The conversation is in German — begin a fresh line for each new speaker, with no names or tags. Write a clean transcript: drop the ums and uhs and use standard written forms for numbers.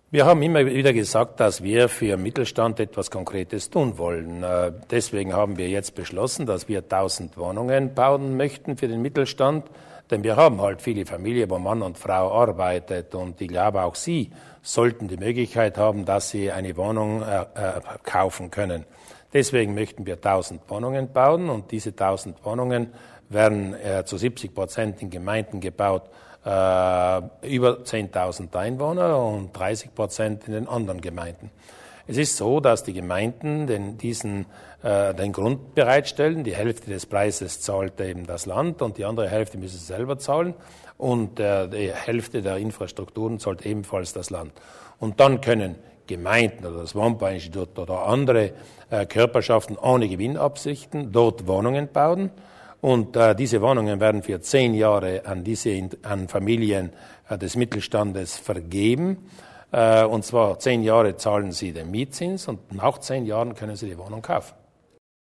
Wir haben immer wieder gesagt, dass wir für Mittelstand etwas Konkretes tun wollen. Deswegen haben wir jetzt beschlossen, dass wir 1000 Wohnungen bauen möchten für den Mittelstand. Denn wir haben halt viele Familien, wo Mann und Frau arbeitet. Und ich glaube, auch Sie sollten die Möglichkeit haben, dass Sie eine Wohnung kaufen können. Deswegen möchten wir 1000 Wohnungen bauen. Und diese 1000 Wohnungen werden zu 70% in Gemeinden gebaut, über 10.000 Einwohner und 30% in den anderen Gemeinden. Es ist so, dass die Gemeinden den Grund bereitstellen. Die Hälfte des Preises zahlt eben das Land und die andere Hälfte müssen sie selber zahlen. Und die Hälfte der Infrastrukturen zahlt ebenfalls das Land. Und dann können Gemeinden oder das Wampa-Institut oder andere Körperschaften ohne Gewinnabsichten dort Wohnungen bauen. Und diese Wohnungen werden für 10 Jahre an Familien des Mittelstandes vergeben. Und zwar 10 Jahre zahlen sie den Mietzins und nach 10 Jahren können sie die Wohnung kaufen.